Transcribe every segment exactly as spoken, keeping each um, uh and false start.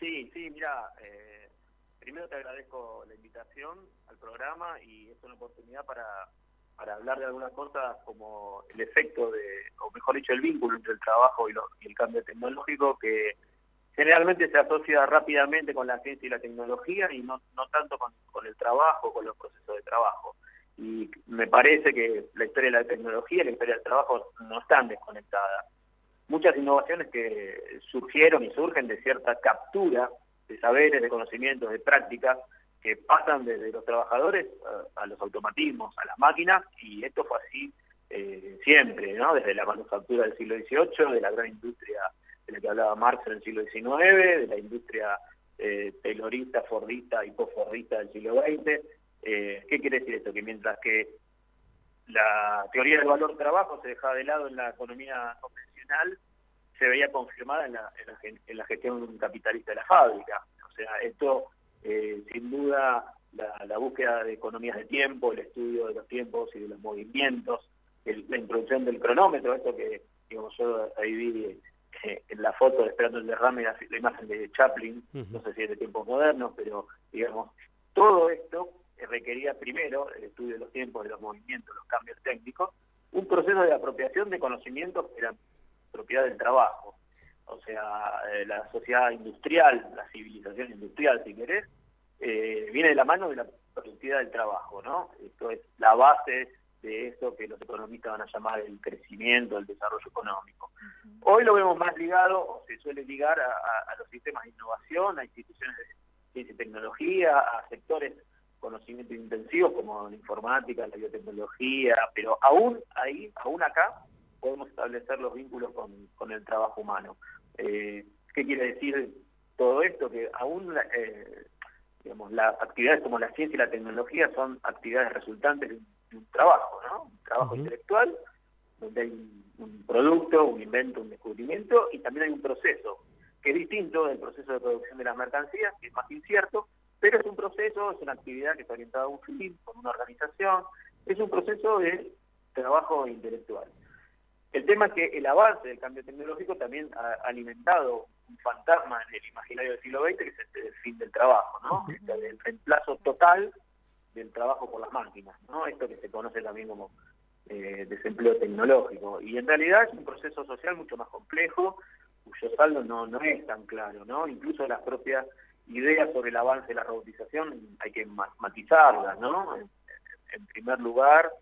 Sí, sí, mira, eh, primero te agradezco la invitación al programa y es una oportunidad para, para hablar de algunas cosas como el efecto de, o mejor dicho, el vínculo entre el trabajo y, lo, y el cambio tecnológico, que generalmente se asocia rápidamente con la ciencia y la tecnología y no, no tanto con, con el trabajo, con los procesos de trabajo. Y me parece que la historia de la tecnología y la historia del trabajo no están desconectadas. Muchas innovaciones que surgieron y surgen de cierta captura de saberes, de conocimientos, de prácticas que pasan desde los trabajadores a, a los automatismos, a las máquinas, y esto fue así eh, siempre, ¿no? Desde la manufactura del siglo dieciocho, de la gran industria de la que hablaba Marx en el siglo diecinueve, de la industria eh, taylorista, fordista y post-fordista del siglo veinte. Eh, ¿Qué quiere decir esto? Que mientras que la teoría del valor trabajo se dejaba de lado en la economía convencional, se veía confirmada en la, en la, en la gestión capitalista de la fábrica. O sea, esto, eh, sin duda, la, la búsqueda de economías de tiempo, el estudio de los tiempos y de los movimientos, el, la introducción del cronómetro, esto que, digamos, yo ahí vi eh, en la foto, esperando el derrame, la, la imagen de Chaplin, uh-huh. No sé si es de tiempos modernos, pero, digamos, todo esto requería primero el estudio de los tiempos, de los movimientos, los cambios técnicos, un proceso de apropiación de conocimientos que eran propiedad del trabajo. O sea, eh, la sociedad industrial, la civilización industrial, si querés, eh, viene de la mano de la productividad del trabajo, ¿no? Esto es la base de eso que los economistas van a llamar el crecimiento, el desarrollo económico. Uh-huh. Hoy lo vemos más ligado, o se suele ligar a, a, a los sistemas de innovación, a instituciones de ciencia y tecnología, a sectores conocimiento intensivos como la informática, la biotecnología, pero aún ahí, aún acá, podemos establecer los vínculos con, con el trabajo humano. Eh, ¿Qué quiere decir todo esto? Que aún eh, digamos, las actividades como la ciencia y la tecnología son actividades resultantes de un, de un trabajo, ¿no? Un trabajo uh-huh. intelectual, donde hay un, un producto, un invento, un descubrimiento, y también hay un proceso, que es distinto del proceso de producción de las mercancías, que es más incierto, pero es un proceso, es una actividad que está orientada a un fin, con una organización, es un proceso de trabajo intelectual. El tema es que el avance del cambio tecnológico también ha alimentado un fantasma en el imaginario del siglo veinte, que es el, el fin del trabajo, ¿no? Uh-huh. Este, el reemplazo total del trabajo por las máquinas, ¿no? Esto que se conoce también como eh, desempleo tecnológico. Y en realidad es un proceso social mucho más complejo, cuyo saldo no, no es tan claro, ¿no? Incluso las propias ideas sobre el avance de la robotización hay que matizarlas, ¿no? En, en primer lugar,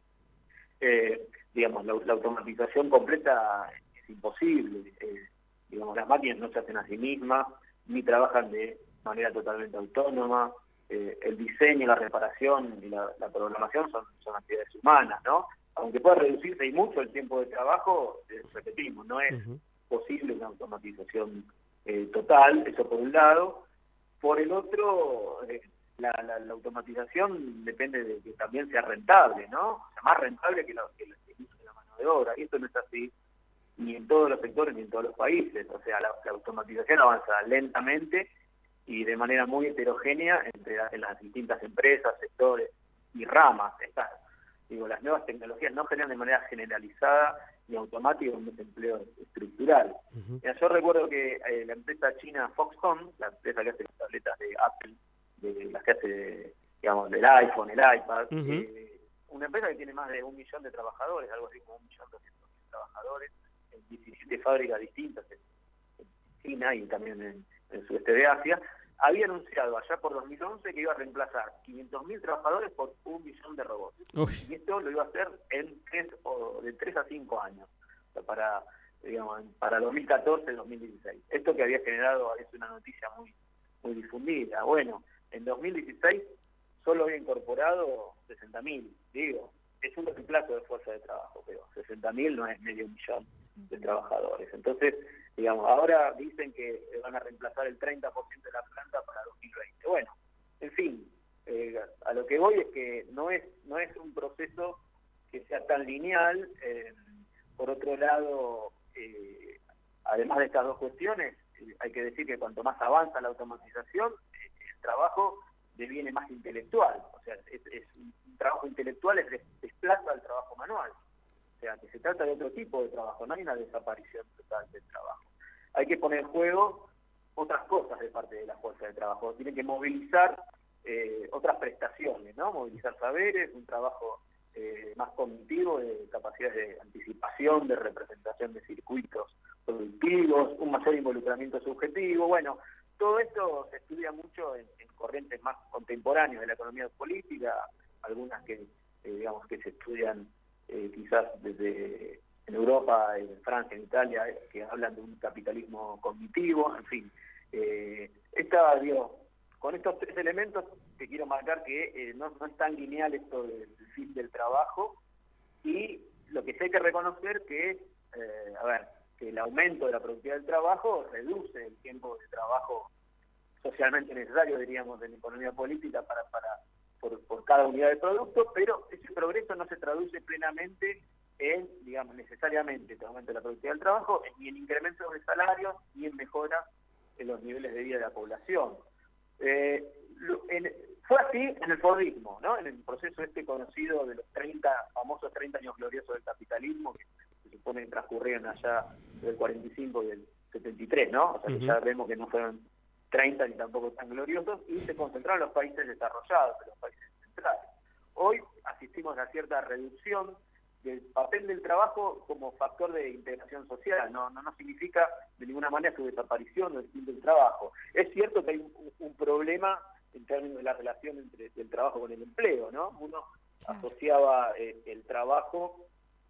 eh, digamos, la, la automatización completa es imposible. Eh, digamos, las máquinas no se hacen a sí mismas, ni trabajan de manera totalmente autónoma. Eh, el diseño, la reparación y la, la programación son, son actividades humanas, ¿no? Aunque pueda reducirse y mucho el tiempo de trabajo, eh, repetimos, no es uh-huh. posible una automatización eh, total, eso por un lado. Por el otro, eh, la, la, la automatización depende de que también sea rentable, ¿no? O sea, más rentable que, la, que el uso de la mano de obra. Y esto no es así ni en todos los sectores ni en todos los países. O sea, la, la automatización avanza lentamente y de manera muy heterogénea entre la, en las distintas empresas, sectores y ramas. Estas, digo, las nuevas tecnologías no generan de manera generalizada y automática un desempleo estructural. Uh-huh. Ya, yo recuerdo que eh, la empresa china Foxconn, la empresa que hace las tabletas de Apple, de las que hace, digamos, del iPhone, el iPad, uh-huh. eh, una empresa que tiene más de un millón de trabajadores, algo así como un millón doscientos mil trabajadores, en diecisiete fábricas distintas en, en China y también en, en el sudeste de Asia, había anunciado allá por dos mil once que iba a reemplazar quinientos mil trabajadores por un millón de robots. Uy. Y esto lo iba a hacer en tres, o de tres a cinco años, o sea, para, digamos, para dos mil catorce dos mil dieciséis. Esto que había generado es una noticia muy, muy difundida. Bueno, en dos mil dieciséis solo había incorporado sesenta mil, digo, es un reemplazo de fuerza de trabajo, pero sesenta mil no es medio millón de trabajadores. Entonces, digamos, ahora dicen que van a reemplazar el treinta por ciento de la planta para dos mil veinte. Bueno, en fin, eh, a lo que voy es que no es, no es un proceso que sea tan lineal. Eh, por otro lado, eh, además de estas dos cuestiones, eh, hay que decir que cuanto más avanza la automatización, eh, el trabajo deviene más intelectual. O sea, es, es un, un trabajo intelectual es desplaza al trabajo manual. O sea, que se trata de otro tipo de trabajo, no hay una desaparición total del trabajo. Hay que poner en juego otras cosas menos de parte de la fuerza de trabajo, tienen que movilizar eh, otras prestaciones, ¿no? Movilizar saberes, un trabajo eh, más cognitivo, de capacidades de anticipación, de representación de circuitos productivos, un mayor involucramiento subjetivo. Bueno, todo esto se estudia mucho en, en corrientes más contemporáneas de la economía política, algunas que, eh, digamos, que se estudian eh, quizás desde en Europa, en Francia, en Italia, eh, que hablan de un capitalismo cognitivo, en fin. Eh, esta, digo, con estos tres elementos que quiero marcar que eh, no, no es tan lineal esto del fin del trabajo, y lo que sí hay que reconocer que, eh, a ver, que el aumento de la productividad del trabajo reduce el tiempo de trabajo socialmente necesario, diríamos, de la economía política para, para por, por cada unidad de producto, pero ese progreso no se traduce plenamente en, digamos, necesariamente el aumento de la productividad del trabajo, ni en incrementos de salarios, ni en mejoras en los niveles de vida de la población. Eh, lo, en, fue así en el fordismo, ¿no? En el proceso este conocido de los treinta, famosos treinta años gloriosos del capitalismo, que se supone que transcurrieron allá del cuarenta y cinco y del setenta y tres, ¿no? O sea, que uh-huh. ya vemos que no fueron treinta ni tampoco tan gloriosos, y se concentraron en los países desarrollados, en los países centrales. Hoy asistimos a cierta reducción del papel del trabajo como factor de integración social. No, no, no significa de ninguna manera su desaparición o el fin del trabajo. Es cierto que hay un, un problema en términos de la relación entre el trabajo con el empleo, ¿no? Uno asociaba eh, el trabajo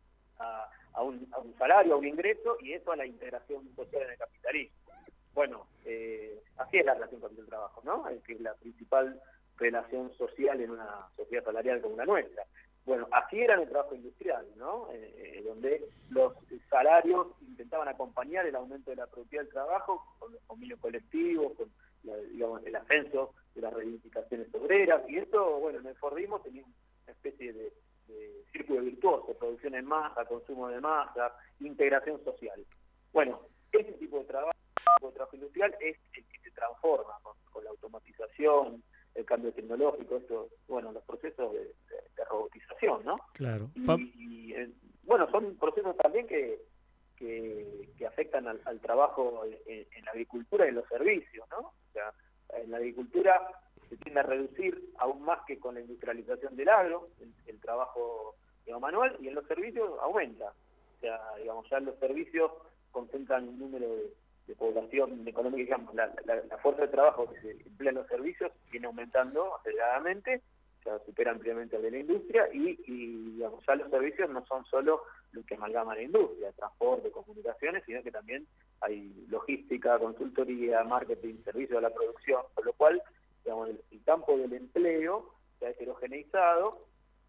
a, a, un, a un salario, a un ingreso, y eso a la integración social en el capitalismo. Bueno, eh, así es la relación con el trabajo, ¿no? Es que es la principal relación social en una sociedad salarial como la nuestra. Bueno, así era en el trabajo industrial, ¿no? Eh, donde los salarios intentaban acompañar el aumento de la productividad del trabajo con los convenios colectivos, con la, digamos, el ascenso de las reivindicaciones obreras, y esto, bueno, en el fordismo tenía una especie de, de círculo virtuoso: producción en masa, consumo de masa, integración social. Bueno, ese tipo de trabajo, tipo de trabajo industrial es el que se transforma con, con la automatización, el cambio tecnológico, esto, bueno, los procesos de, de, de robotización, ¿no? Claro. Y, y eh, bueno, son procesos también que, que, que afectan al, al trabajo en, en la agricultura y en los servicios, ¿no? O sea, en la agricultura se tiende a reducir aún más que con la industrialización del agro, el, el trabajo, digamos, manual, y en los servicios aumenta. O sea, digamos, ya los servicios concentran un número de de población económica, digamos, la, la, la fuerza de trabajo que se emplea en los servicios viene aumentando aceleradamente, ya supera ampliamente al de la industria, y, y digamos, ya los servicios no son solo lo que amalgama la industria, transporte, comunicaciones, sino que también hay logística, consultoría, marketing, servicio a la producción, con lo cual, digamos, el, el campo del empleo se ha heterogeneizado,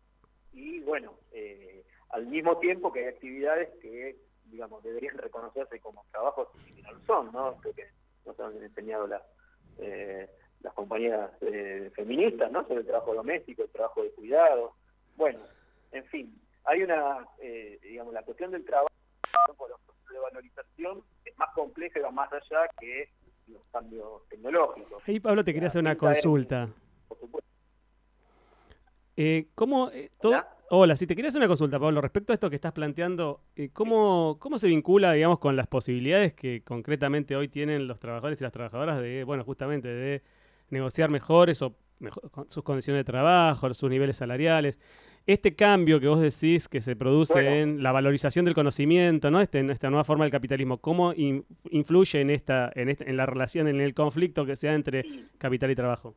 y bueno, eh, al mismo tiempo que hay actividades que, digamos, deberían reconocerse como trabajos y no lo son, ¿no? Esto que nos han enseñado las, eh, las compañeras eh, feministas, ¿no? Sobre el trabajo doméstico, el trabajo de cuidado. Bueno, en fin, hay una, eh, digamos, la cuestión del trabajo por los procesos de valorización es más compleja y va más allá que los cambios tecnológicos. Ahí, Pablo, te quería hacer una consulta. Es, por supuesto. Eh, ¿Cómo eh, todo... ¿Hola? Hola, sí, te quería hacer una consulta, Pablo, respecto a esto que estás planteando. Eh, ¿cómo, ¿Cómo se vincula, digamos, con las posibilidades que concretamente hoy tienen los trabajadores y las trabajadoras de, bueno, justamente de negociar mejores o mejor, sus condiciones de trabajo, sus niveles salariales? Este cambio que vos decís que se produce bueno. en la valorización del conocimiento, ¿no? Este, en esta nueva forma del capitalismo, ¿cómo in, influye en esta, en esta, en la relación, en el conflicto que se da entre sí. capital y trabajo?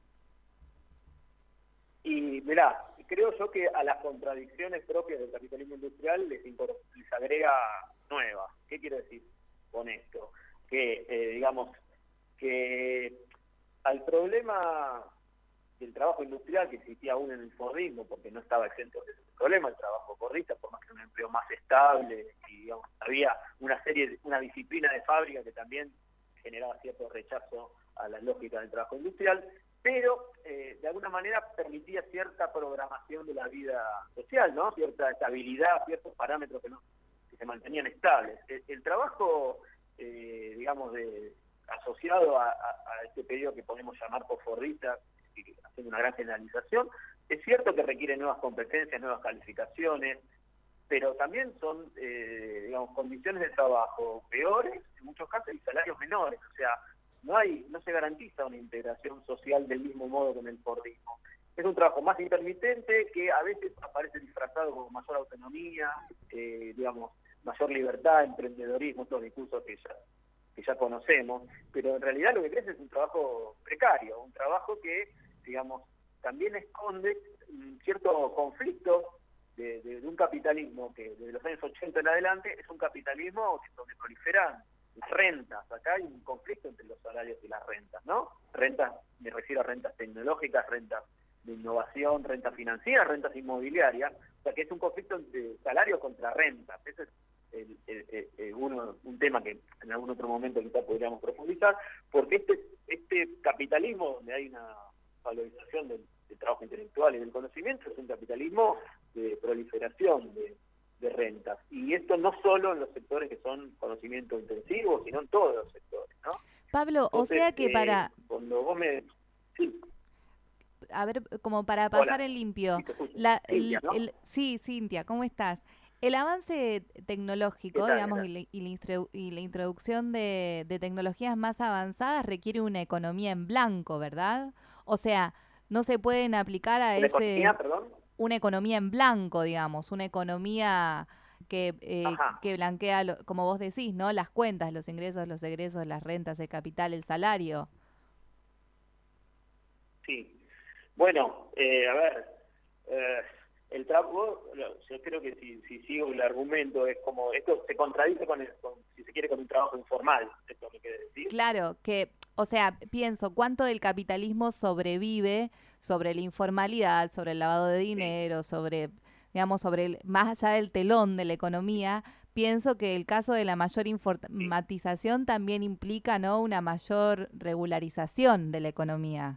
Y mirá, creo yo que a las contradicciones propias del capitalismo industrial les, les agrega nuevas. ¿Qué quiero decir con esto? Que, eh, digamos, que al problema del trabajo industrial que existía aún en el fordismo, porque no estaba exento de ese problema, el trabajo fordista, por más que era un empleo más estable, y digamos, había una serie, de, una disciplina de fábrica que también generaba cierto rechazo a las lógicas del trabajo industrial, pero eh, de alguna manera permitía cierta programación de la vida social, ¿no? Cierta estabilidad, ciertos parámetros que, no, que se mantenían estables. El, el trabajo, eh, digamos, de, asociado a, a, a este periodo que podemos llamar posfordista, haciendo una gran generalización, es cierto que requiere nuevas competencias, nuevas calificaciones, pero también son, eh, digamos, condiciones de trabajo peores, en muchos casos, y salarios menores. O sea, no hay, no se garantiza una integración social del mismo modo que en el Fordismo. Es un trabajo más intermitente que a veces aparece disfrazado como mayor autonomía, eh, digamos, mayor libertad, emprendedorismo, estos discursos que ya, que ya conocemos, pero en realidad lo que crece es un trabajo precario, un trabajo que, digamos, también esconde un cierto conflicto de, de, de un capitalismo que desde los años ochenta en adelante es un capitalismo donde proliferan las rentas. Acá hay un conflicto entre los salarios y las rentas, ¿no? Rentas, me refiero a rentas tecnológicas, rentas de innovación, rentas financieras, rentas inmobiliarias, o sea que es un conflicto de salario contra rentas. Ese es el, el, el, el uno, un tema que en algún otro momento quizás podríamos profundizar, porque este, este capitalismo donde hay una valorización del, del trabajo intelectual y del conocimiento es un capitalismo de proliferación de, de rentas. Y esto no solo en los sectores que son conocimiento intensivo, sino en todos los sectores, ¿no? Pablo, Entonces, o sea que para... Eh, cuando vos me... Sí. A ver, como para pasar Hola. en limpio. Sí, la, Cintia, el, ¿no? el, sí, Cintia, ¿cómo estás? El avance tecnológico, tal, digamos, y la, y, la instru y la introducción de, de tecnologías más avanzadas requiere una economía en blanco, ¿verdad? O sea, no se pueden aplicar a ¿Una ese... economía, perdón? Una economía en blanco, digamos, una economía que, eh, que blanquea, lo, como vos decís, ¿no? Las cuentas, los ingresos, los egresos, las rentas, el capital, el salario. Sí. Bueno, eh, a ver, eh, el trabajo, yo creo que si, si sigo el argumento, es como, esto se contradice con, el, con si se quiere, con un trabajo informal, esto me quiere decir. Claro, que, o sea, pienso, ¿cuánto del capitalismo sobrevive sobre la informalidad, sobre el lavado de dinero, sí. sobre, digamos, sobre el, más allá del telón de la economía? Pienso que el caso de la mayor informatización sí. también implica, ¿no?, una mayor regularización de la economía.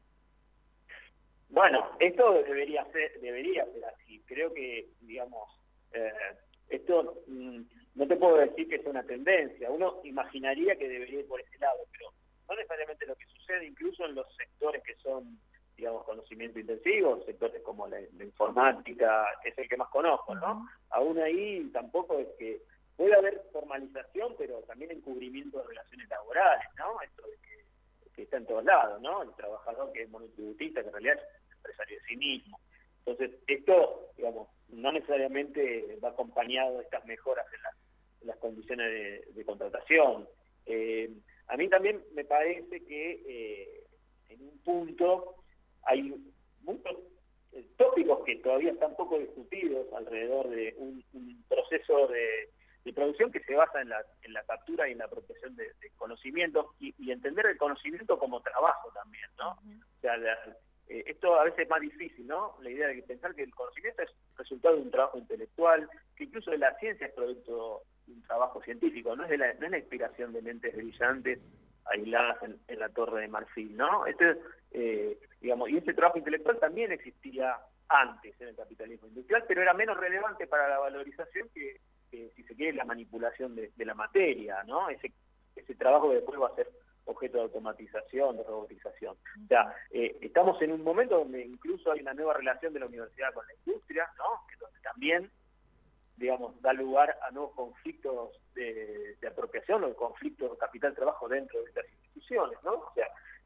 Bueno, esto debería ser, debería ser así. Creo que, digamos, eh, esto mmm, no te puedo decir que es una tendencia. Uno imaginaría que debería ir por ese lado, pero no necesariamente lo que sucede, incluso en los sectores que son, digamos, conocimiento intensivo, sectores como la, la informática, que es el que más conozco, ¿no? Uh-huh. Aún ahí tampoco es que puede haber formalización, pero también encubrimiento de relaciones laborales, ¿no? Esto de que, que está en todos lados, ¿no? El trabajador que es monotributista, que en realidad es empresario de sí mismo. Entonces, esto, digamos, no necesariamente va acompañado de estas mejoras en, la, en las condiciones de, de contratación. Eh, a mí también me parece que eh, en un punto hay muchos eh, tópicos que todavía están poco discutidos alrededor de un, un proceso de, de producción que se basa en la, en la captura y en la apropiación de, de conocimientos y, y entender el conocimiento como trabajo también, ¿no? Uh-huh. O sea, la, Eh, esto a veces es más difícil, ¿no? La idea de pensar que el conocimiento es resultado de un trabajo intelectual, que incluso de la ciencia es producto de un trabajo científico, no es, de la, no es la inspiración de mentes brillantes aisladas en, en la Torre de Marfil, ¿no? Este, eh, digamos, y ese trabajo intelectual también existía antes en el capitalismo industrial, pero era menos relevante para la valorización que, que si se quiere, la manipulación de, de la materia, ¿no? Ese, ese trabajo que después va a ser objeto de automatización, de robotización. O sea, eh, estamos en un momento donde incluso hay una nueva relación de la universidad con la industria, ¿no? Que donde también, digamos, da lugar a nuevos conflictos de, de apropiación o conflictos de capital-trabajo dentro de estas instituciones, ¿no? O sea,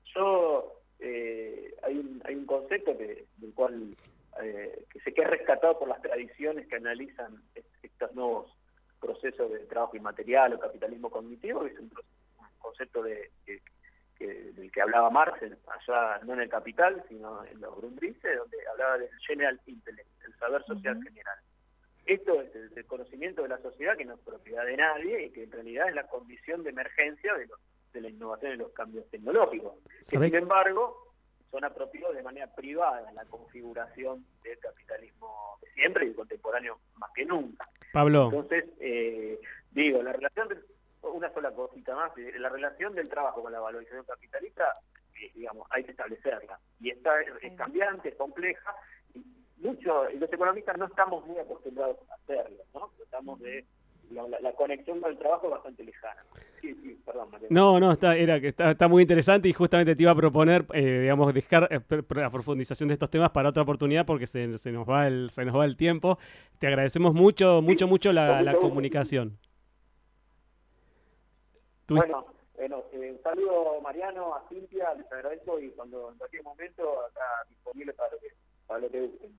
yo, eh, hay, un, hay un concepto que, del cual, eh, que sé que es rescatado por las tradiciones que analizan estos nuevos procesos de trabajo inmaterial o capitalismo cognitivo, que es un proceso concepto de, que, que, del que hablaba Marx, allá no en el Capital, sino en los Grundrisse, donde hablaba del general intellect, el saber social uh-huh. general. Esto es el, el conocimiento de la sociedad que no es propiedad de nadie y que en realidad es la condición de emergencia de, los, de la innovación y los cambios tecnológicos, que sin embargo son apropiados de manera privada en la configuración del capitalismo de siempre y contemporáneo más que nunca. Pablo. Entonces, eh, digo, la relación... De, una sola cosita más, la relación del trabajo con la valorización capitalista, eh, digamos, hay que establecerla. Y esta es, es cambiante, es compleja, y mucho, y los economistas no estamos muy acostumbrados a hacerlo, ¿no? Tratamos de, la, la, la conexión con el trabajo es bastante lejana. Sí, sí, perdón, María. No, no, está, era, está, está muy interesante y justamente te iba a proponer, eh, digamos, dejar eh, la profundización de estos temas para otra oportunidad porque se, se, nos va el, se nos va el tiempo. Te agradecemos mucho, mucho, sí, mucho la, la comunicación. Bueno, Bueno, eh, un saludo Mariano, a Cintia, les agradezco y cuando en cualquier momento acá disponible para lo que, para lo que gusten.